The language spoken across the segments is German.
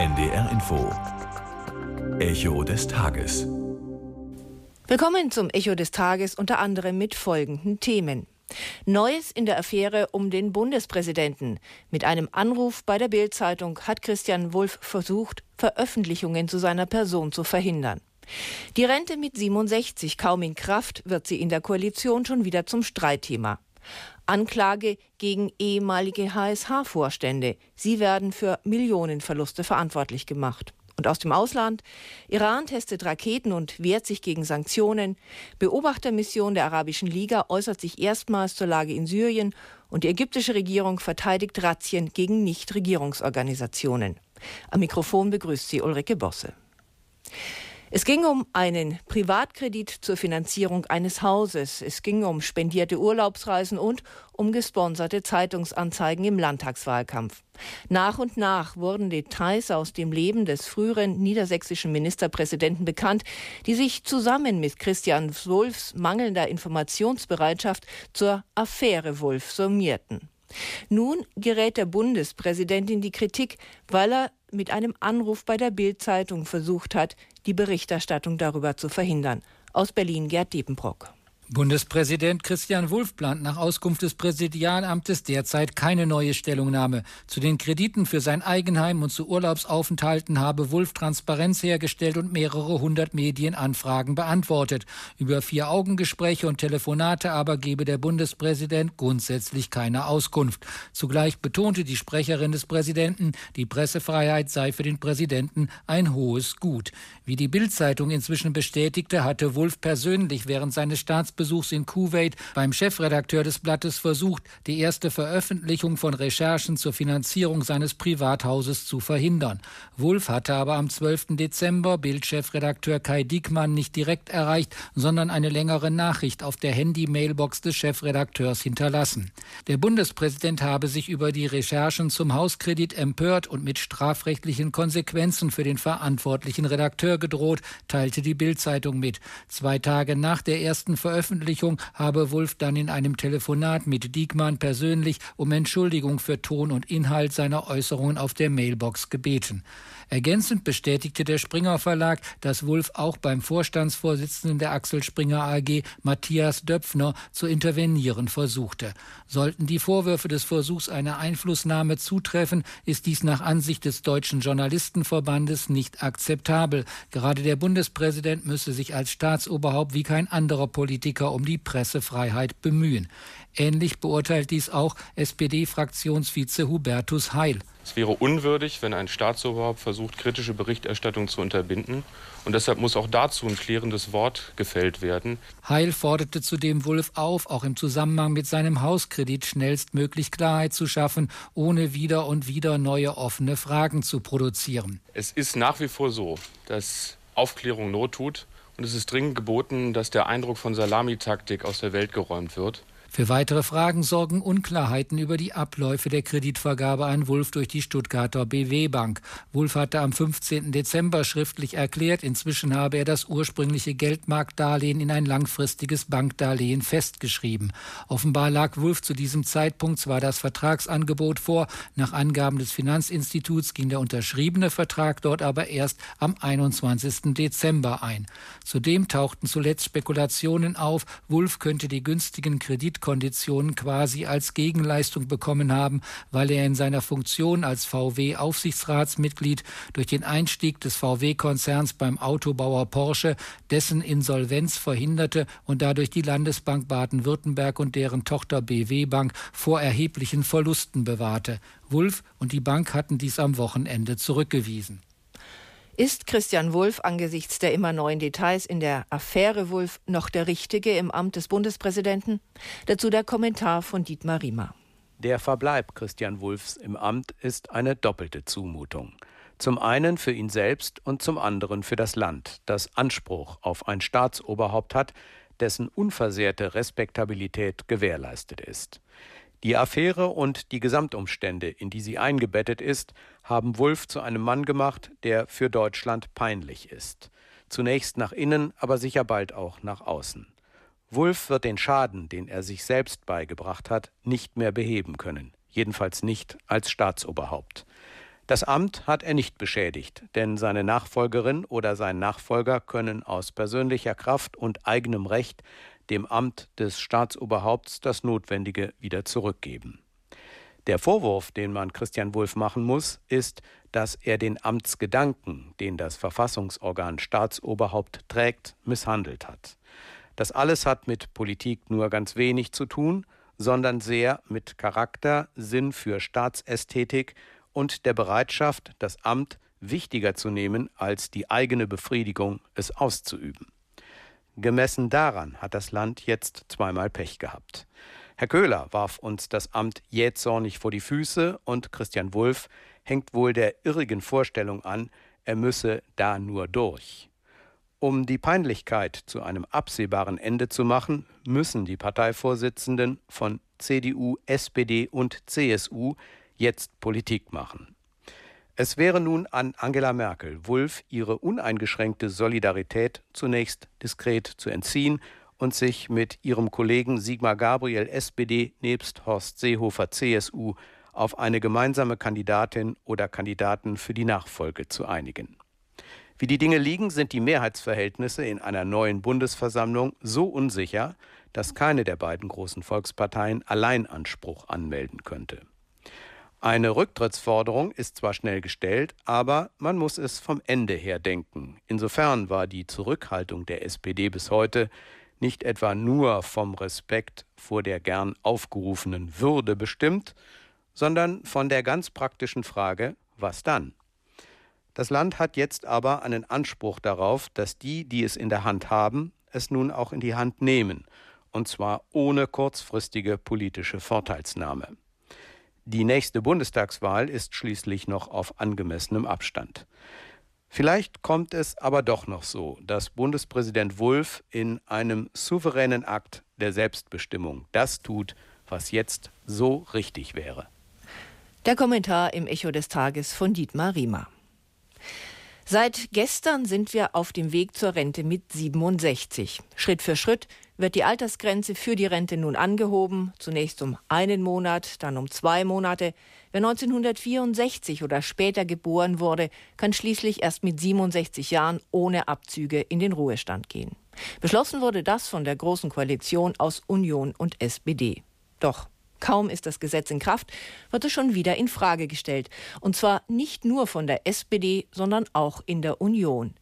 NDR Info. Echo des Tages. Willkommen zum Echo des Tages, unter anderem mit folgenden Themen. Neues in der Affäre um den Bundespräsidenten. Mit einem Anruf bei der Bild-Zeitung hat Christian Wulff versucht, Veröffentlichungen zu seiner Person zu verhindern. Die Rente mit 67 kaum in Kraft, wird sie in der Koalition schon wieder zum Streitthema. Anklage gegen ehemalige HSH-Vorstände. Sie werden für Millionenverluste verantwortlich gemacht. Und aus dem Ausland: Iran testet Raketen und wehrt sich gegen Sanktionen. Beobachtermission der Arabischen Liga äußert sich erstmals zur Lage in Syrien. Und die ägyptische Regierung verteidigt Razzien gegen Nichtregierungsorganisationen. Am Mikrofon begrüßt sie Ulrike Bosse. Es ging um einen Privatkredit zur Finanzierung eines Hauses. Es ging um spendierte Urlaubsreisen und um gesponserte Zeitungsanzeigen im Landtagswahlkampf. Nach und nach wurden Details aus dem Leben des früheren niedersächsischen Ministerpräsidenten bekannt, die sich zusammen mit Christian Wulffs mangelnder Informationsbereitschaft zur Affäre Wulff summierten. Nun gerät der Bundespräsident in die Kritik, weil er mit einem Anruf bei der Bild-Zeitung versucht hat, die Berichterstattung darüber zu verhindern. Aus Berlin Gerd Diepenbrock. Bundespräsident Christian Wulff plant nach Auskunft des Präsidialamtes derzeit keine neue Stellungnahme. Zu den Krediten für sein Eigenheim und zu Urlaubsaufenthalten habe Wulff Transparenz hergestellt und mehrere hundert Medienanfragen beantwortet. Über 4-Augen-Gespräche und Telefonate aber gebe der Bundespräsident grundsätzlich keine Auskunft. Zugleich betonte die Sprecherin des Präsidenten, die Pressefreiheit sei für den Präsidenten ein hohes Gut. Wie die Bild-Zeitung inzwischen bestätigte, hatte Wulff persönlich während seines Staatsbesuchs in Kuwait beim Chefredakteur des Blattes versucht, die erste Veröffentlichung von Recherchen zur Finanzierung seines Privathauses zu verhindern. Wulff hatte aber am 12. Dezember Bild-Chefredakteur Kai Diekmann nicht direkt erreicht, sondern eine längere Nachricht auf der Handy-Mailbox des Chefredakteurs hinterlassen. Der Bundespräsident habe sich über die Recherchen zum Hauskredit empört und mit strafrechtlichen Konsequenzen für den verantwortlichen Redakteur gedroht, teilte die Bild-Zeitung mit. 2 Tage nach der ersten Veröffentlichung habe Wulff dann in einem Telefonat mit Diekmann persönlich um Entschuldigung für Ton und Inhalt seiner Äußerungen auf der Mailbox gebeten. Ergänzend bestätigte der Springer Verlag, dass Wulff auch beim Vorstandsvorsitzenden der Axel Springer AG, Matthias Döpfner, zu intervenieren versuchte. Sollten die Vorwürfe des Versuchs einer Einflussnahme zutreffen, ist dies nach Ansicht des Deutschen Journalistenverbandes nicht akzeptabel. Gerade der Bundespräsident müsse sich als Staatsoberhaupt wie kein anderer Politiker um die Pressefreiheit bemühen. Ähnlich beurteilt dies auch SPD-Fraktionsvize Hubertus Heil. Es wäre unwürdig, wenn ein Staatsoberhaupt versucht, kritische Berichterstattung zu unterbinden. Und deshalb muss auch dazu ein klärendes Wort gefällt werden. Heil forderte zudem Wulff auf, auch im Zusammenhang mit seinem Hauskredit schnellstmöglich Klarheit zu schaffen, ohne wieder und wieder neue offene Fragen zu produzieren. Es ist nach wie vor so, dass Aufklärung Not tut. Und es ist dringend geboten, dass der Eindruck von Salamitaktik aus der Welt geräumt wird. Für weitere Fragen sorgen Unklarheiten über die Abläufe der Kreditvergabe an Wulff durch die Stuttgarter BW Bank. Wulff hatte am 15. Dezember schriftlich erklärt, inzwischen habe er das ursprüngliche Geldmarktdarlehen in ein langfristiges Bankdarlehen festgeschrieben. Offenbar lag Wulff zu diesem Zeitpunkt zwar das Vertragsangebot vor, nach Angaben des Finanzinstituts ging der unterschriebene Vertrag dort aber erst am 21. Dezember ein. Zudem tauchten zuletzt Spekulationen auf, Wulff könnte die günstigen Kreditkonditionen quasi als Gegenleistung bekommen haben, weil er in seiner Funktion als VW-Aufsichtsratsmitglied durch den Einstieg des VW-Konzerns beim Autobauer Porsche dessen Insolvenz verhinderte und dadurch die Landesbank Baden-Württemberg und deren Tochter BW Bank vor erheblichen Verlusten bewahrte. Wulff und die Bank hatten dies am Wochenende zurückgewiesen. Ist Christian Wulff angesichts der immer neuen Details in der Affäre Wulff noch der Richtige im Amt des Bundespräsidenten? Dazu der Kommentar von Dietmar Riemer. Der Verbleib Christian Wulffs im Amt ist eine doppelte Zumutung. Zum einen für ihn selbst und zum anderen für das Land, das Anspruch auf ein Staatsoberhaupt hat, dessen unversehrte Respektabilität gewährleistet ist. Die Affäre und die Gesamtumstände, in die sie eingebettet ist, haben Wulff zu einem Mann gemacht, der für Deutschland peinlich ist. Zunächst nach innen, aber sicher bald auch nach außen. Wulff wird den Schaden, den er sich selbst beigebracht hat, nicht mehr beheben können. Jedenfalls nicht als Staatsoberhaupt. Das Amt hat er nicht beschädigt, denn seine Nachfolgerin oder sein Nachfolger können aus persönlicher Kraft und eigenem Recht dem Amt des Staatsoberhaupts das Notwendige wieder zurückgeben. Der Vorwurf, den man Christian Wulff machen muss, ist, dass er den Amtsgedanken, den das Verfassungsorgan Staatsoberhaupt trägt, misshandelt hat. Das alles hat mit Politik nur ganz wenig zu tun, sondern sehr mit Charakter, Sinn für Staatsästhetik und der Bereitschaft, das Amt wichtiger zu nehmen als die eigene Befriedigung, es auszuüben. Gemessen daran hat das Land jetzt zweimal Pech gehabt. Herr Köhler warf uns das Amt jähzornig vor die Füße und Christian Wulff hängt wohl der irrigen Vorstellung an, er müsse da nur durch. Um die Peinlichkeit zu einem absehbaren Ende zu machen, müssen die Parteivorsitzenden von CDU, SPD und CSU jetzt Politik machen. Es wäre nun an Angela Merkel, Wulff ihre uneingeschränkte Solidarität zunächst diskret zu entziehen und sich mit ihrem Kollegen Sigmar Gabriel SPD nebst Horst Seehofer CSU auf eine gemeinsame Kandidatin oder Kandidaten für die Nachfolge zu einigen. Wie die Dinge liegen, sind die Mehrheitsverhältnisse in einer neuen Bundesversammlung so unsicher, dass keine der beiden großen Volksparteien Alleinanspruch anmelden könnte. Eine Rücktrittsforderung ist zwar schnell gestellt, aber man muss es vom Ende her denken. Insofern war die Zurückhaltung der SPD bis heute nicht etwa nur vom Respekt vor der gern aufgerufenen Würde bestimmt, sondern von der ganz praktischen Frage, was dann? Das Land hat jetzt aber einen Anspruch darauf, dass die, die es in der Hand haben, es nun auch in die Hand nehmen, und zwar ohne kurzfristige politische Vorteilsnahme. Die nächste Bundestagswahl ist schließlich noch auf angemessenem Abstand. Vielleicht kommt es aber doch noch so, dass Bundespräsident Wulff in einem souveränen Akt der Selbstbestimmung das tut, was jetzt so richtig wäre. Der Kommentar im Echo des Tages von Dietmar Riemer. Seit gestern sind wir auf dem Weg zur Rente mit 67. Schritt für Schritt wird die Altersgrenze für die Rente nun angehoben, zunächst um 1 Monat, dann um 2 Monate. Wer 1964 oder später geboren wurde, kann schließlich erst mit 67 Jahren ohne Abzüge in den Ruhestand gehen. Beschlossen wurde das von der Großen Koalition aus Union und SPD. Doch kaum ist das Gesetz in Kraft, wird es schon wieder in Frage gestellt. Und zwar nicht nur von der SPD, sondern auch in der Union.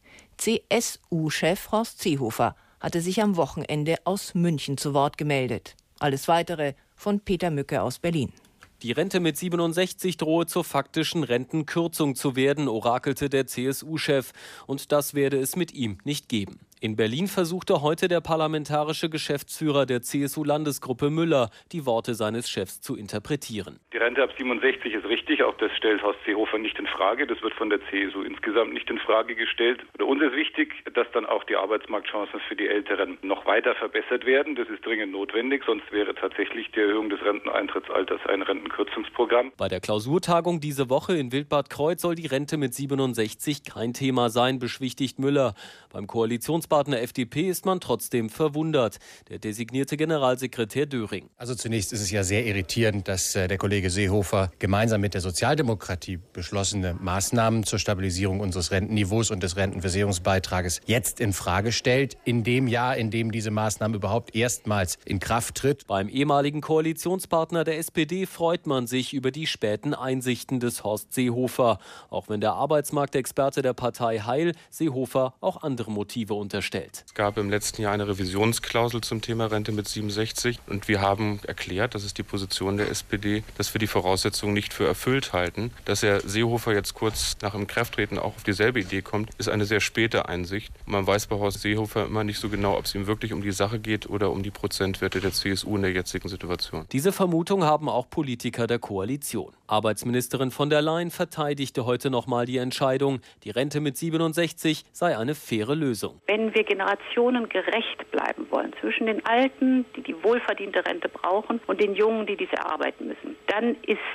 CSU-Chef Horst Seehofer hatte sich am Wochenende aus München zu Wort gemeldet. Alles Weitere von Peter Mücke aus Berlin. Die Rente mit 67 drohe zur faktischen Rentenkürzung zu werden, orakelte der CSU-Chef. Und das werde es mit ihm nicht geben. In Berlin versuchte heute der parlamentarische Geschäftsführer der CSU-Landesgruppe Müller, die Worte seines Chefs zu interpretieren. Die Rente ab 67 ist richtig, auch das stellt Horst Seehofer nicht in Frage. Das wird von der CSU insgesamt nicht in Frage gestellt. Für uns ist wichtig, dass dann auch die Arbeitsmarktchancen für die Älteren noch weiter verbessert werden. Das ist dringend notwendig, sonst wäre tatsächlich die Erhöhung des Renteneintrittsalters ein Rentenkürzungsprogramm. Bei der Klausurtagung diese Woche in Wildbad Kreuth soll die Rente mit 67 kein Thema sein, beschwichtigt Müller. Beim Koalitionspartner FDP ist man trotzdem verwundert. Der designierte Generalsekretär Döring. Also zunächst ist es ja sehr irritierend, dass der Kollege Seehofer gemeinsam mit der Sozialdemokratie beschlossene Maßnahmen zur Stabilisierung unseres Rentenniveaus und des Rentenversicherungsbeitrages jetzt in Frage stellt, in dem Jahr, in dem diese Maßnahme überhaupt erstmals in Kraft tritt. Beim ehemaligen Koalitionspartner der SPD freut man sich über die späten Einsichten des Horst Seehofer. Auch wenn der Arbeitsmarktexperte der Partei Heil Seehofer auch andere Motive unterstellt. Es gab im letzten Jahr eine Revisionsklausel zum Thema Rente mit 67 und wir haben erklärt, das ist die Position der SPD, dass wir die Voraussetzungen nicht für erfüllt halten. Dass Herr Seehofer jetzt kurz nach Inkrafttreten auch auf dieselbe Idee kommt, ist eine sehr späte Einsicht. Und man weiß bei Horst Seehofer immer nicht so genau, ob es ihm wirklich um die Sache geht oder um die Prozentwerte der CSU in der jetzigen Situation. Diese Vermutung haben auch Politiker der Koalition. Arbeitsministerin von der Leyen verteidigte heute nochmal die Entscheidung, die Rente mit 67 sei eine faire Lösung. Wenn wir generationengerecht bleiben wollen, zwischen den Alten, die die wohlverdiente Rente brauchen, und den Jungen, die diese erarbeiten müssen, dann ist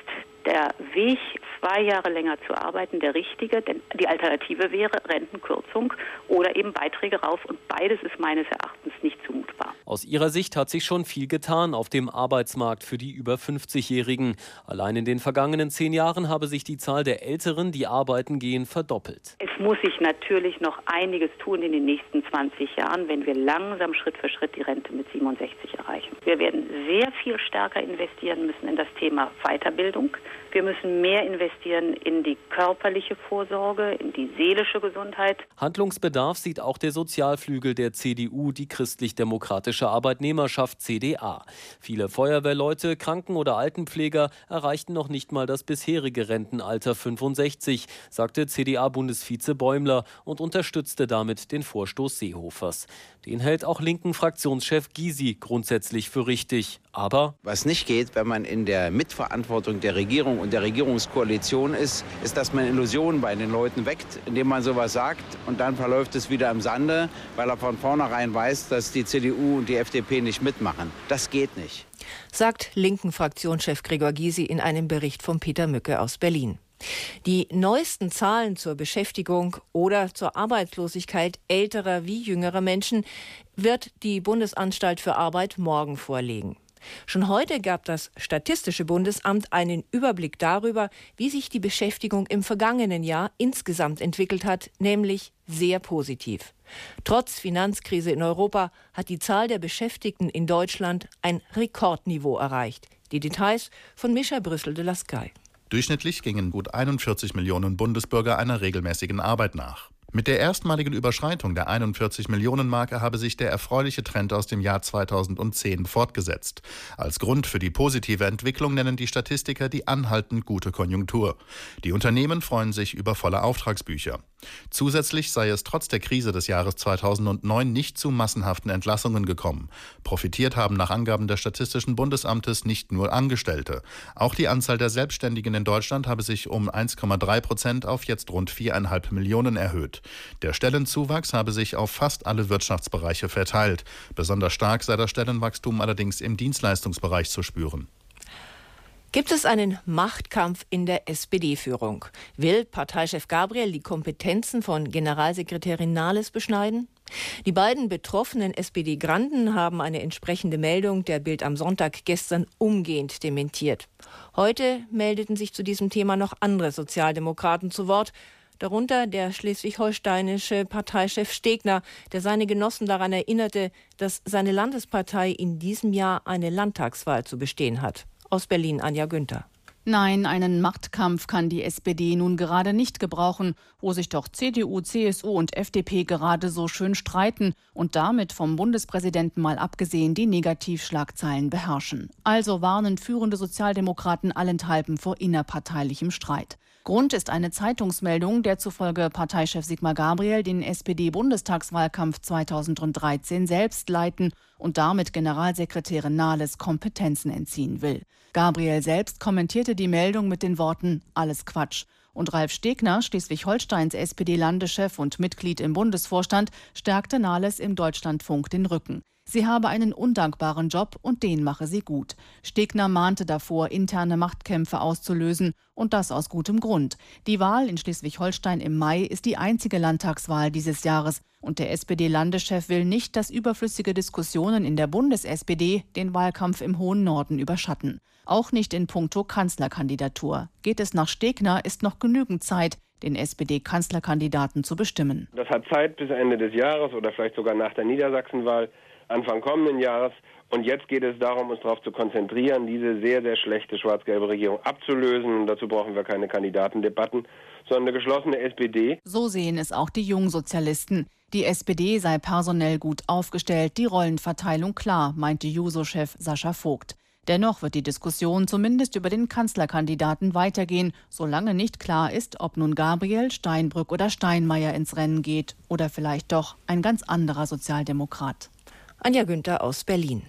der Weg, 2 Jahre länger zu arbeiten, der richtige? Denn die Alternative wäre Rentenkürzung oder eben Beiträge rauf. Und beides ist meines Erachtens nicht zumutbar. Aus ihrer Sicht hat sich schon viel getan auf dem Arbeitsmarkt für die über 50-Jährigen. Allein in den vergangenen 10 Jahren habe sich die Zahl der Älteren, die arbeiten gehen, verdoppelt. Es muss sich natürlich noch einiges tun in den nächsten 20 Jahren, wenn wir langsam Schritt für Schritt die Rente mit 67 erreichen. Wir werden sehr viel stärker investieren müssen in das Thema Weiterbildung. Wir müssen mehr investieren in die körperliche Vorsorge, in die seelische Gesundheit. Handlungsbedarf sieht auch der Sozialflügel der CDU, die Christlich-Demokratische Arbeitnehmerschaft CDA. Viele Feuerwehrleute, Kranken- oder Altenpfleger erreichten noch nicht mal das bisherige Rentenalter 65, sagte CDA-Bundesvize Bäumler und unterstützte damit den Vorstoß Seehofers. Den hält auch linken Fraktionschef Gysi grundsätzlich für richtig. Aber was nicht geht, wenn man in der Mitverantwortung der Regierung und der Regierungskoalition ist, dass man Illusionen bei den Leuten weckt, indem man sowas sagt und dann verläuft es wieder im Sande, weil er von vornherein weiß, dass die CDU und die FDP nicht mitmachen. Das geht nicht. Sagt linken Fraktionschef Gregor Gysi in einem Bericht von Peter Mücke aus Berlin. Die neuesten Zahlen zur Beschäftigung oder zur Arbeitslosigkeit älterer wie jüngerer Menschen wird die Bundesanstalt für Arbeit morgen vorlegen. Schon heute gab das Statistische Bundesamt einen Überblick darüber, wie sich die Beschäftigung im vergangenen Jahr insgesamt entwickelt hat, nämlich sehr positiv. Trotz Finanzkrise in Europa hat die Zahl der Beschäftigten in Deutschland ein Rekordniveau erreicht. Die Details von Mischa Brüssel de la Sky. Durchschnittlich gingen gut 41 Millionen Bundesbürger einer regelmäßigen Arbeit nach. Mit der erstmaligen Überschreitung der 41-Millionen-Marke habe sich der erfreuliche Trend aus dem Jahr 2010 fortgesetzt. Als Grund für die positive Entwicklung nennen die Statistiker die anhaltend gute Konjunktur. Die Unternehmen freuen sich über volle Auftragsbücher. Zusätzlich sei es trotz der Krise des Jahres 2009 nicht zu massenhaften Entlassungen gekommen. Profitiert haben nach Angaben des Statistischen Bundesamtes nicht nur Angestellte. Auch die Anzahl der Selbstständigen in Deutschland habe sich um 1,3% auf jetzt rund 4,5 Millionen erhöht. Der Stellenzuwachs habe sich auf fast alle Wirtschaftsbereiche verteilt. Besonders stark sei das Stellenwachstum allerdings im Dienstleistungsbereich zu spüren. Gibt es einen Machtkampf in der SPD-Führung? Will Parteichef Gabriel die Kompetenzen von Generalsekretärin Nahles beschneiden? Die beiden betroffenen SPD-Granden haben eine entsprechende Meldung der Bild am Sonntag gestern umgehend dementiert. Heute meldeten sich zu diesem Thema noch andere Sozialdemokraten zu Wort, darunter der schleswig-holsteinische Parteichef Stegner, der seine Genossen daran erinnerte, dass seine Landespartei in diesem Jahr eine Landtagswahl zu bestehen hat. Aus Berlin Anja Günther. Nein, einen Machtkampf kann die SPD nun gerade nicht gebrauchen, wo sich doch CDU, CSU und FDP gerade so schön streiten und damit vom Bundespräsidenten mal abgesehen die Negativschlagzeilen beherrschen. Also warnen führende Sozialdemokraten allenthalben vor innerparteilichem Streit. Grund ist eine Zeitungsmeldung, der zufolge Parteichef Sigmar Gabriel den SPD-Bundestagswahlkampf 2013 selbst leiten und damit Generalsekretärin Nahles Kompetenzen entziehen will. Gabriel selbst kommentierte die Meldung mit den Worten „Alles Quatsch". Und Ralf Stegner, Schleswig-Holsteins SPD-Landeschef und Mitglied im Bundesvorstand, stärkte Nahles im Deutschlandfunk den Rücken. Sie habe einen undankbaren Job und den mache sie gut. Stegner mahnte davor, interne Machtkämpfe auszulösen und das aus gutem Grund. Die Wahl in Schleswig-Holstein im Mai ist die einzige Landtagswahl dieses Jahres und der SPD-Landeschef will nicht, dass überflüssige Diskussionen in der Bundes-SPD den Wahlkampf im hohen Norden überschatten. Auch nicht in puncto Kanzlerkandidatur. Geht es nach Stegner, ist noch genügend Zeit, den SPD-Kanzlerkandidaten zu bestimmen. Das hat Zeit bis Ende des Jahres oder vielleicht sogar nach der Niedersachsenwahl, Anfang kommenden Jahres. Und jetzt geht es darum, uns darauf zu konzentrieren, diese sehr, sehr schlechte schwarz-gelbe Regierung abzulösen. Und dazu brauchen wir keine Kandidatendebatten, sondern eine geschlossene SPD. So sehen es auch die Jungsozialisten. Die SPD sei personell gut aufgestellt, die Rollenverteilung klar, meinte Juso-Chef Sascha Vogt. Dennoch wird die Diskussion zumindest über den Kanzlerkandidaten weitergehen, solange nicht klar ist, ob nun Gabriel, Steinbrück oder Steinmeier ins Rennen geht oder vielleicht doch ein ganz anderer Sozialdemokrat. Anja Günther aus Berlin.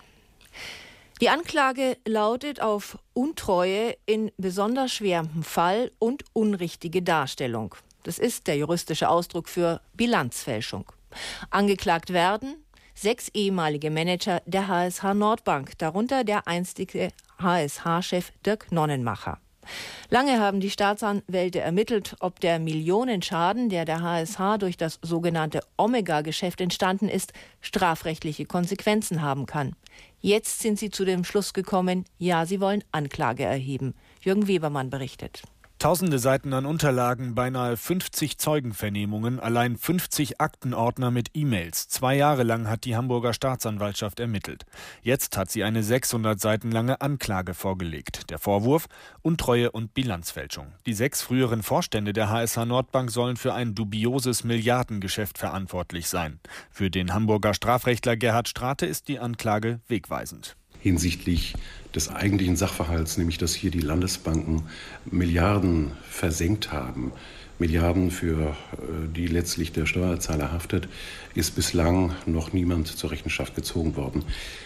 Die Anklage lautet auf Untreue in besonders schwerem Fall und unrichtige Darstellung. Das ist der juristische Ausdruck für Bilanzfälschung. Angeklagt werden 6 ehemalige Manager der HSH Nordbank, darunter der einstige HSH-Chef Dirk Nonnenmacher. Lange haben die Staatsanwälte ermittelt, ob der Millionenschaden, der HSH durch das sogenannte Omega-Geschäft entstanden ist, strafrechtliche Konsequenzen haben kann. Jetzt sind sie zu dem Schluss gekommen, ja, sie wollen Anklage erheben. Jürgen Webermann berichtet. Tausende Seiten an Unterlagen, beinahe 50 Zeugenvernehmungen, allein 50 Aktenordner mit E-Mails. 2 Jahre lang hat die Hamburger Staatsanwaltschaft ermittelt. Jetzt hat sie eine 600 Seiten lange Anklage vorgelegt. Der Vorwurf: Untreue und Bilanzfälschung. Die 6 früheren Vorstände der HSH Nordbank sollen für ein dubioses Milliardengeschäft verantwortlich sein. Für den Hamburger Strafrechtler Gerhard Strate ist die Anklage wegweisend. Hinsichtlich des eigentlichen Sachverhalts, nämlich dass hier die Landesbanken Milliarden versenkt haben, Milliarden, für die letztlich der Steuerzahler haftet, ist bislang noch niemand zur Rechenschaft gezogen worden.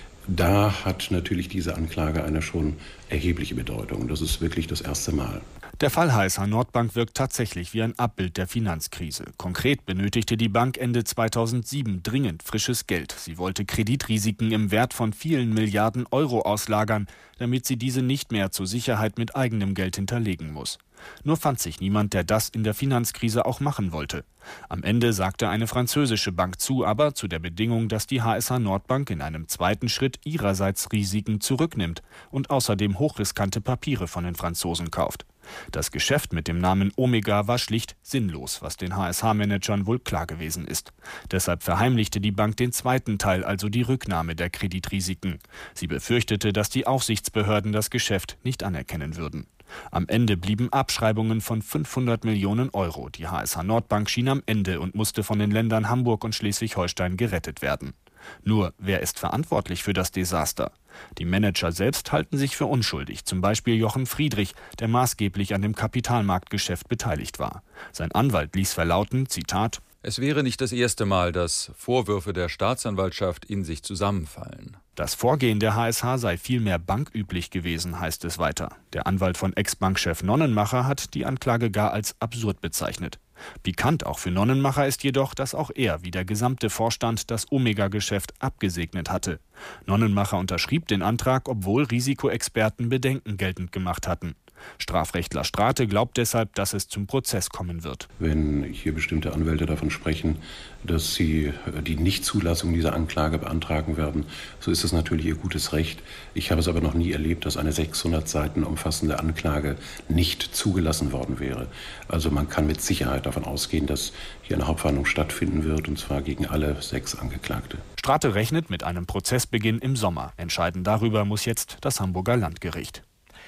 Da hat natürlich diese Anklage eine schon erhebliche Bedeutung. Das ist wirklich das erste Mal. Der Fall HSH Nordbank wirkt tatsächlich wie ein Abbild der Finanzkrise. Konkret benötigte die Bank Ende 2007 dringend frisches Geld. Sie wollte Kreditrisiken im Wert von vielen Milliarden Euro auslagern, damit sie diese nicht mehr zur Sicherheit mit eigenem Geld hinterlegen muss. Nur fand sich niemand, der das in der Finanzkrise auch machen wollte. Am Ende sagte eine französische Bank zu, aber zu der Bedingung, dass die HSH Nordbank in einem zweiten Schritt ihrerseits Risiken zurücknimmt und außerdem hochriskante Papiere von den Franzosen kauft. Das Geschäft mit dem Namen Omega war schlicht sinnlos, was den HSH-Managern wohl klar gewesen ist. Deshalb verheimlichte die Bank den zweiten Teil, also die Rücknahme der Kreditrisiken. Sie befürchtete, dass die Aufsichtsbehörden das Geschäft nicht anerkennen würden. Am Ende blieben Abschreibungen von 500 Millionen Euro. Die HSH Nordbank schien am Ende und musste von den Ländern Hamburg und Schleswig-Holstein gerettet werden. Nur, wer ist verantwortlich für das Desaster? Die Manager selbst halten sich für unschuldig, zum Beispiel Jochen Friedrich, der maßgeblich an dem Kapitalmarktgeschäft beteiligt war. Sein Anwalt ließ verlauten, Zitat: Es wäre nicht das erste Mal, dass Vorwürfe der Staatsanwaltschaft in sich zusammenfallen. Das Vorgehen der HSH sei vielmehr banküblich gewesen, heißt es weiter. Der Anwalt von Ex-Bankchef Nonnenmacher hat die Anklage gar als absurd bezeichnet. Pikant auch für Nonnenmacher ist jedoch, dass auch er wie der gesamte Vorstand das Omega-Geschäft abgesegnet hatte. Nonnenmacher unterschrieb den Antrag, obwohl Risikoexperten Bedenken geltend gemacht hatten. Strafrechtler Strate glaubt deshalb, dass es zum Prozess kommen wird. Wenn hier bestimmte Anwälte davon sprechen, dass sie die Nichtzulassung dieser Anklage beantragen werden, so ist es natürlich ihr gutes Recht. Ich habe es aber noch nie erlebt, dass eine 600 Seiten umfassende Anklage nicht zugelassen worden wäre. Also man kann mit Sicherheit davon ausgehen, dass hier eine Hauptverhandlung stattfinden wird, und zwar gegen alle 6 Angeklagte. Strate rechnet mit einem Prozessbeginn im Sommer. Entscheiden darüber muss jetzt das Hamburger Landgericht.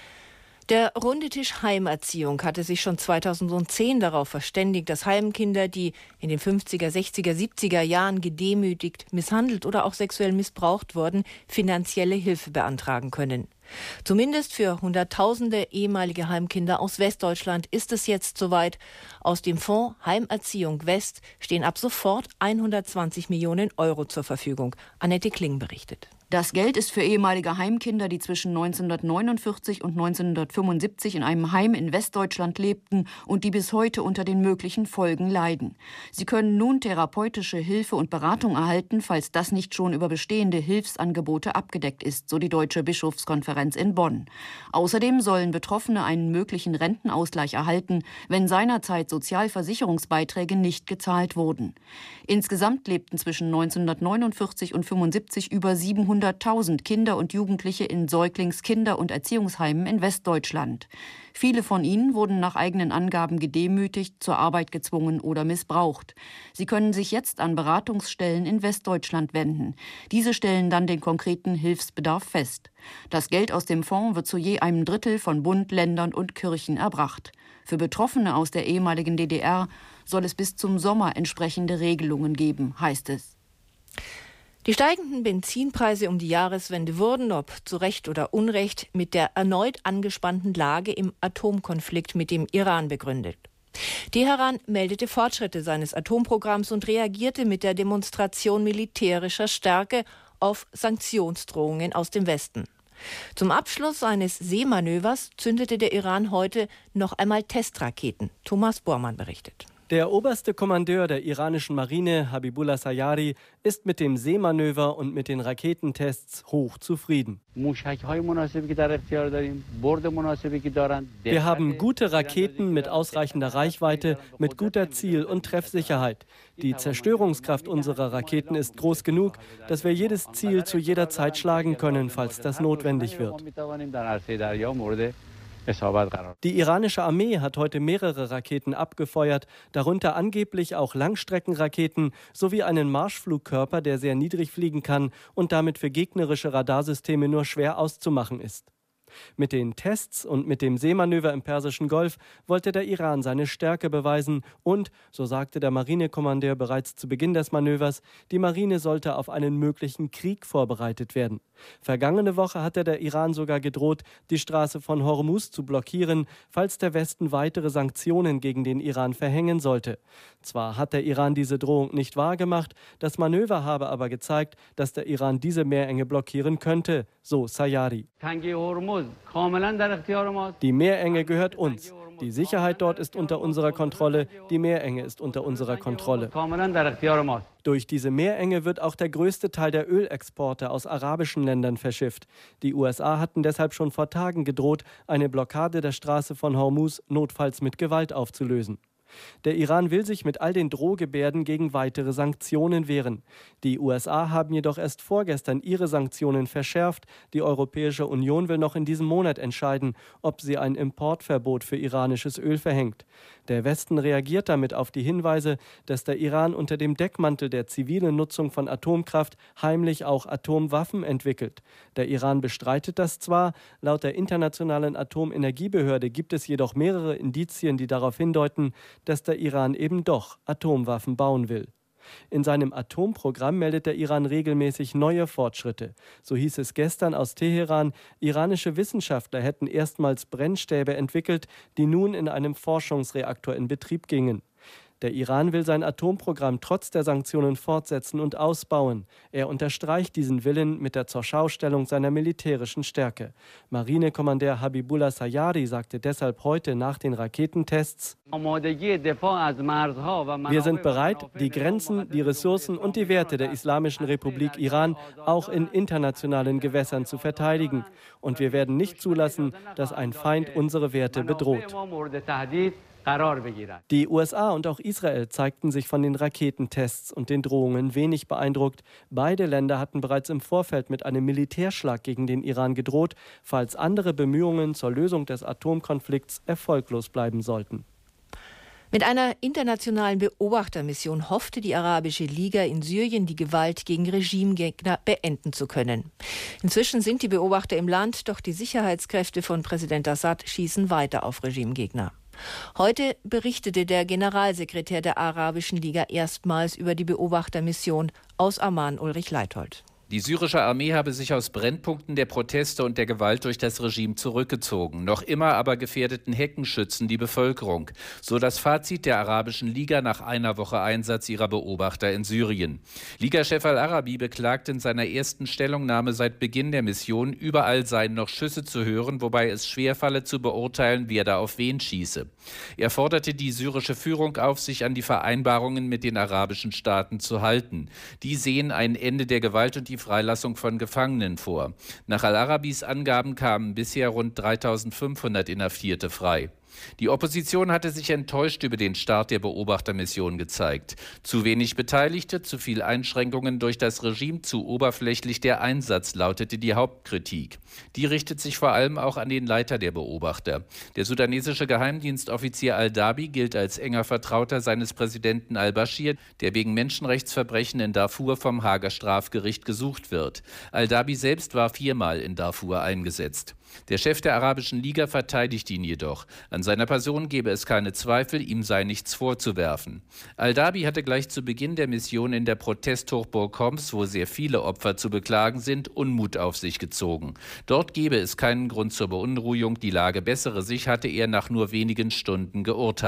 Der Runde Tisch Heimerziehung hatte sich schon 2010 darauf verständigt, dass Heimkinder, die in den 50er, 60er, 70er Jahren gedemütigt, misshandelt oder auch sexuell missbraucht wurden, finanzielle Hilfe beantragen können. Zumindest für Hunderttausende ehemalige Heimkinder aus Westdeutschland ist es jetzt soweit. Aus dem Fonds Heimerziehung West stehen ab sofort 120 Millionen Euro zur Verfügung. Annette Kling berichtet. Das Geld ist für ehemalige Heimkinder, die zwischen 1949 und 1975 in einem Heim in Westdeutschland lebten und die bis heute unter den möglichen Folgen leiden. Sie können nun therapeutische Hilfe und Beratung erhalten, falls das nicht schon über bestehende Hilfsangebote abgedeckt ist, so die Deutsche Bischofskonferenz in Bonn. Außerdem sollen Betroffene einen möglichen Rentenausgleich erhalten, wenn seinerzeit Sozialversicherungsbeiträge nicht gezahlt wurden. Insgesamt lebten zwischen 1949 und 1975 über 700.000 Kinder und Jugendliche in Säuglings-, Kinder- und Erziehungsheimen in Westdeutschland. Viele von ihnen wurden nach eigenen Angaben gedemütigt, zur Arbeit gezwungen oder missbraucht. Sie können sich jetzt an Beratungsstellen in Westdeutschland wenden. Diese stellen dann den konkreten Hilfsbedarf fest. Das Geld aus dem Fonds wird zu je einem Drittel von Bund, Ländern und Kirchen erbracht. Für Betroffene aus der ehemaligen DDR soll es bis zum Sommer entsprechende Regelungen geben, heißt es. Die steigenden Benzinpreise um die Jahreswende wurden, ob zu Recht oder Unrecht, mit der erneut angespannten Lage im Atomkonflikt mit dem Iran begründet. Teheran meldete Fortschritte seines Atomprogramms und reagierte mit der Demonstration militärischer Stärke auf Sanktionsdrohungen aus dem Westen. Zum Abschluss eines Seemanövers zündete der Iran heute noch einmal Testraketen. Thomas Bormann berichtet. Der oberste Kommandeur der iranischen Marine, Habibullah Sayari, ist mit dem Seemanöver und mit den Raketentests hoch zufrieden. Wir haben gute Raketen mit ausreichender Reichweite, mit guter Ziel- und Treffsicherheit. Die Zerstörungskraft unserer Raketen ist groß genug, dass wir jedes Ziel zu jeder Zeit schlagen können, falls das notwendig wird. Die iranische Armee hat heute mehrere Raketen abgefeuert, darunter angeblich auch Langstreckenraketen sowie einen Marschflugkörper, der sehr niedrig fliegen kann und damit für gegnerische Radarsysteme nur schwer auszumachen ist. Mit den Tests und mit dem Seemanöver im Persischen Golf wollte der Iran seine Stärke beweisen und, so sagte der Marinekommandeur bereits zu Beginn des Manövers, die Marine sollte auf einen möglichen Krieg vorbereitet werden. Vergangene Woche hatte der Iran sogar gedroht, die Straße von Hormuz zu blockieren, falls der Westen weitere Sanktionen gegen den Iran verhängen sollte. Zwar hat der Iran diese Drohung nicht wahrgemacht, das Manöver habe aber gezeigt, dass der Iran diese Meerenge blockieren könnte, so Sayari. Die Meerenge gehört uns. Die Sicherheit dort ist unter unserer Kontrolle, die Meerenge ist unter unserer Kontrolle. Durch diese Meerenge wird auch der größte Teil der Ölexporte aus arabischen Ländern verschifft. Die USA hatten deshalb schon vor Tagen gedroht, eine Blockade der Straße von Hormuz notfalls mit Gewalt aufzulösen. Der Iran will sich mit all den Drohgebärden gegen weitere Sanktionen wehren. Die USA haben jedoch erst vorgestern ihre Sanktionen verschärft. Die Europäische Union will noch in diesem Monat entscheiden, ob sie ein Importverbot für iranisches Öl verhängt. Der Westen reagiert damit auf die Hinweise, dass der Iran unter dem Deckmantel der zivilen Nutzung von Atomkraft heimlich auch Atomwaffen entwickelt. Der Iran bestreitet das zwar, laut der Internationalen Atomenergiebehörde gibt es jedoch mehrere Indizien, die darauf hindeuten, dass der Iran eben doch Atomwaffen bauen will. In seinem Atomprogramm meldet der Iran regelmäßig neue Fortschritte. So hieß es gestern aus Teheran, iranische Wissenschaftler hätten erstmals Brennstäbe entwickelt, die nun in einem Forschungsreaktor in Betrieb gingen. Der Iran will sein Atomprogramm trotz der Sanktionen fortsetzen und ausbauen. Er unterstreicht diesen Willen mit der Zurschaustellung seiner militärischen Stärke. Marinekommandeur Habibullah Sayari sagte deshalb heute nach den Raketentests: Wir sind bereit, die Grenzen, die Ressourcen und die Werte der Islamischen Republik Iran auch in internationalen Gewässern zu verteidigen. Und wir werden nicht zulassen, dass ein Feind unsere Werte bedroht. Die USA und auch Israel zeigten sich von den Raketentests und den Drohungen wenig beeindruckt. Beide Länder hatten bereits im Vorfeld mit einem Militärschlag gegen den Iran gedroht, falls andere Bemühungen zur Lösung des Atomkonflikts erfolglos bleiben sollten. Mit einer internationalen Beobachtermission hoffte die Arabische Liga in Syrien, die Gewalt gegen Regimegegner beenden zu können. Inzwischen sind die Beobachter im Land, doch die Sicherheitskräfte von Präsident Assad schießen weiter auf Regimegegner. Heute berichtete der Generalsekretär der Arabischen Liga erstmals über die Beobachtermission aus Amman, Ulrich Leithold. Die syrische Armee habe sich aus Brennpunkten der Proteste und der Gewalt durch das Regime zurückgezogen. Noch immer aber gefährdeten Heckenschützen die Bevölkerung. So das Fazit der Arabischen Liga nach einer Woche Einsatz ihrer Beobachter in Syrien. Ligachef Al-Arabi beklagte in seiner ersten Stellungnahme seit Beginn der Mission, überall seien noch Schüsse zu hören, wobei es schwerfalle zu beurteilen, wer da auf wen schieße. Er forderte die syrische Führung auf, sich an die Vereinbarungen mit den arabischen Staaten zu halten. Die sehen ein Ende der Gewalt und die Freilassung von Gefangenen vor. Nach Al-Arabis Angaben kamen bisher rund 3.500 Inhaftierte frei. Die Opposition hatte sich enttäuscht über den Start der Beobachtermission gezeigt. Zu wenig Beteiligte, zu viel Einschränkungen durch das Regime, zu oberflächlich der Einsatz, lautete die Hauptkritik. Die richtet sich vor allem auch an den Leiter der Beobachter. Der sudanesische Geheimdienstoffizier Al-Dabi gilt als enger Vertrauter seines Präsidenten al-Bashir, der wegen Menschenrechtsverbrechen in Darfur vom Haager Strafgericht gesucht wird. Al-Dabi selbst war 4-mal in Darfur eingesetzt. Der Chef der Arabischen Liga verteidigt ihn jedoch. An seiner Person gebe es keine Zweifel, ihm sei nichts vorzuwerfen. Al-Dabi hatte gleich zu Beginn der Mission in der Protesthochburg Homs, wo sehr viele Opfer zu beklagen sind, Unmut auf sich gezogen. Dort gebe es keinen Grund zur Beunruhigung, die Lage bessere sich, hatte er nach nur wenigen Stunden geurteilt.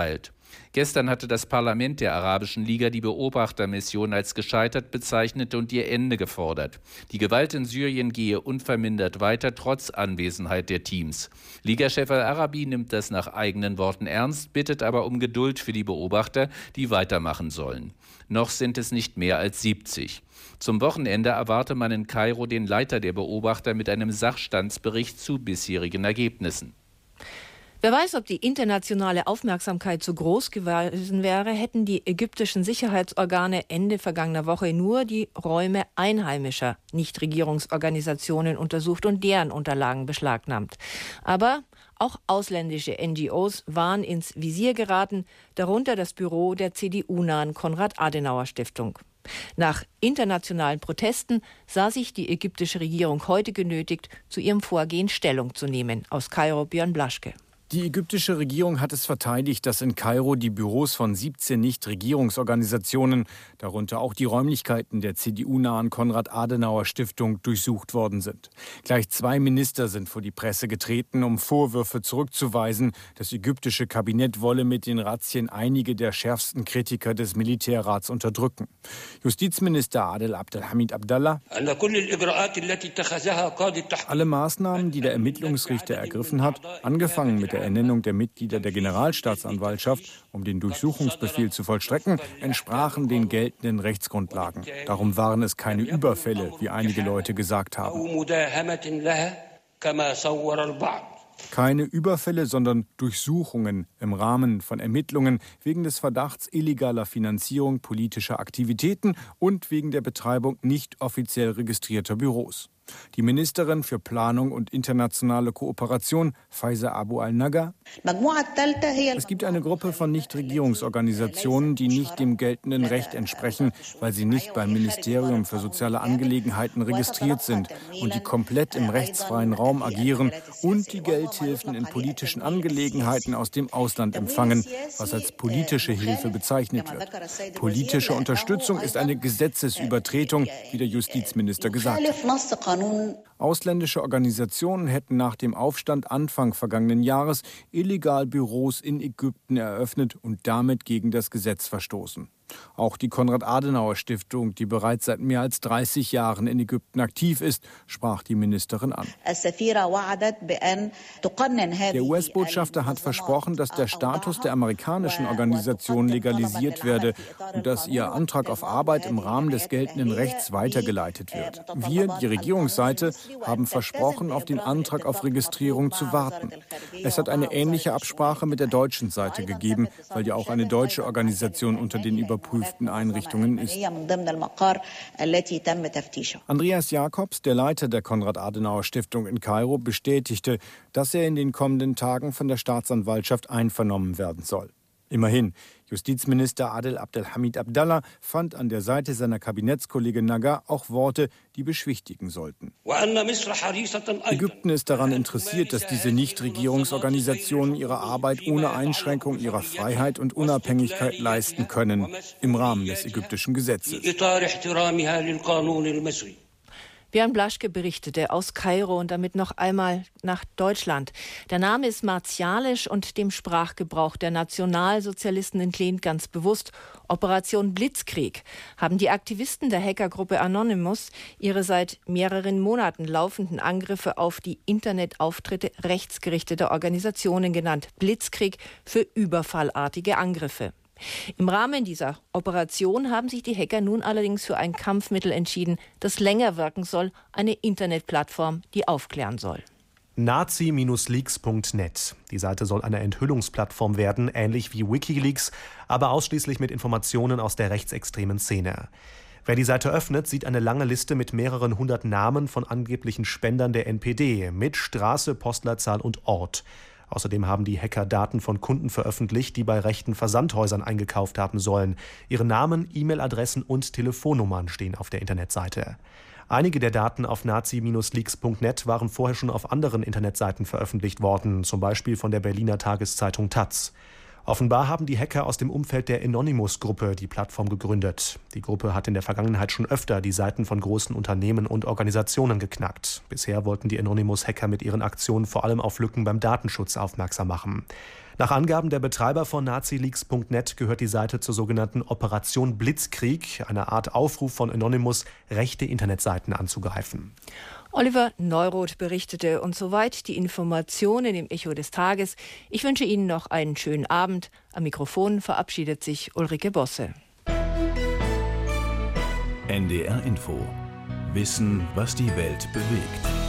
Gestern hatte das Parlament der Arabischen Liga die Beobachtermission als gescheitert bezeichnet und ihr Ende gefordert. Die Gewalt in Syrien gehe unvermindert weiter, trotz Anwesenheit der Teams. Ligachef Al-Arabi nimmt das nach eigenen Worten ernst, bittet aber um Geduld für die Beobachter, die weitermachen sollen. Noch sind es nicht mehr als 70. Zum Wochenende erwarte man in Kairo den Leiter der Beobachter mit einem Sachstandsbericht zu bisherigen Ergebnissen. Wer weiß, ob die internationale Aufmerksamkeit so groß gewesen wäre, hätten die ägyptischen Sicherheitsorgane Ende vergangener Woche nur die Räume einheimischer Nichtregierungsorganisationen untersucht und deren Unterlagen beschlagnahmt. Aber auch ausländische NGOs waren ins Visier geraten, darunter das Büro der CDU-nahen Konrad-Adenauer-Stiftung. Nach internationalen Protesten sah sich die ägyptische Regierung heute genötigt, zu ihrem Vorgehen Stellung zu nehmen. Aus Kairo Björn Blaschke. Die ägyptische Regierung hat es verteidigt, dass in Kairo die Büros von 17 Nichtregierungsorganisationen, darunter auch die Räumlichkeiten der CDU-nahen Konrad-Adenauer-Stiftung, durchsucht worden sind. Gleich 2 Minister sind vor die Presse getreten, um Vorwürfe zurückzuweisen, das ägyptische Kabinett wolle mit den Razzien einige der schärfsten Kritiker des Militärrats unterdrücken. Justizminister Adel Abdelhamid Abdallah: Alle Maßnahmen, die der Ermittlungsrichter ergriffen hat, angefangen mit der Ernennung der Mitglieder der Generalstaatsanwaltschaft, um den Durchsuchungsbefehl zu vollstrecken, entsprachen den geltenden Rechtsgrundlagen. Darum waren es keine Überfälle, wie einige Leute gesagt haben. Keine Überfälle, sondern Durchsuchungen im Rahmen von Ermittlungen wegen des Verdachts illegaler Finanzierung politischer Aktivitäten und wegen der Betreibung nicht offiziell registrierter Büros. Die Ministerin für Planung und internationale Kooperation, Faiza Abu al-Naga: Es gibt eine Gruppe von Nichtregierungsorganisationen, die nicht dem geltenden Recht entsprechen, weil sie nicht beim Ministerium für soziale Angelegenheiten registriert sind und die komplett im rechtsfreien Raum agieren und die Geldhilfen in politischen Angelegenheiten aus dem Ausland empfangen, was als politische Hilfe bezeichnet wird. Politische Unterstützung ist eine Gesetzesübertretung, wie der Justizminister gesagt hat. Ausländische Organisationen hätten nach dem Aufstand Anfang vergangenen Jahres illegal Büros in Ägypten eröffnet und damit gegen das Gesetz verstoßen. Auch die Konrad-Adenauer-Stiftung, die bereits seit mehr als 30 Jahren in Ägypten aktiv ist, sprach die Ministerin an. Der US-Botschafter hat versprochen, dass der Status der amerikanischen Organisation legalisiert werde und dass ihr Antrag auf Arbeit im Rahmen des geltenden Rechts weitergeleitet wird. Wir, die Regierungsseite, haben versprochen, auf den Antrag auf Registrierung zu warten. Es hat eine ähnliche Absprache mit der deutschen Seite gegeben, weil ja auch eine deutsche Organisation unter den überprüften Einrichtungen ist. Andreas Jakobs, der Leiter der Konrad-Adenauer-Stiftung in Kairo, bestätigte, dass er in den kommenden Tagen von der Staatsanwaltschaft einvernommen werden soll. Immerhin, Justizminister Adel Abdelhamid Abdallah fand an der Seite seiner Kabinettskollegin Naga auch Worte, die beschwichtigen sollten. Ägypten ist daran interessiert, dass diese Nichtregierungsorganisationen ihre Arbeit ohne Einschränkung ihrer Freiheit und Unabhängigkeit leisten können, im Rahmen des ägyptischen Gesetzes. Björn Blaschke berichtete aus Kairo und damit noch einmal nach Deutschland. Der Name ist martialisch und dem Sprachgebrauch der Nationalsozialisten entlehnt ganz bewusst. Operation Blitzkrieg haben die Aktivisten der Hackergruppe Anonymous ihre seit mehreren Monaten laufenden Angriffe auf die Internetauftritte rechtsgerichteter Organisationen genannt. Blitzkrieg für überfallartige Angriffe. Im Rahmen dieser Operation haben sich die Hacker nun allerdings für ein Kampfmittel entschieden, das länger wirken soll, eine Internetplattform, die aufklären soll. Nazi-Leaks.net. Die Seite soll eine Enthüllungsplattform werden, ähnlich wie WikiLeaks, aber ausschließlich mit Informationen aus der rechtsextremen Szene. Wer die Seite öffnet, sieht eine lange Liste mit mehreren hundert Namen von angeblichen Spendern der NPD mit Straße, Postleitzahl und Ort. Außerdem haben die Hacker Daten von Kunden veröffentlicht, die bei rechten Versandhäusern eingekauft haben sollen. Ihre Namen, E-Mail-Adressen und Telefonnummern stehen auf der Internetseite. Einige der Daten auf nazi-leaks.net waren vorher schon auf anderen Internetseiten veröffentlicht worden, zum Beispiel von der Berliner Tageszeitung taz. Offenbar haben die Hacker aus dem Umfeld der Anonymous-Gruppe die Plattform gegründet. Die Gruppe hat in der Vergangenheit schon öfter die Seiten von großen Unternehmen und Organisationen geknackt. Bisher wollten die Anonymous-Hacker mit ihren Aktionen vor allem auf Lücken beim Datenschutz aufmerksam machen. Nach Angaben der Betreiber von nazileaks.net gehört die Seite zur sogenannten Operation Blitzkrieg, einer Art Aufruf von Anonymous, rechte Internetseiten anzugreifen. Oliver Neuroth berichtete und soweit die Informationen im Echo des Tages. Ich wünsche Ihnen noch einen schönen Abend. Am Mikrofon verabschiedet sich Ulrike Bosse. NDR Info. Wissen, was die Welt bewegt.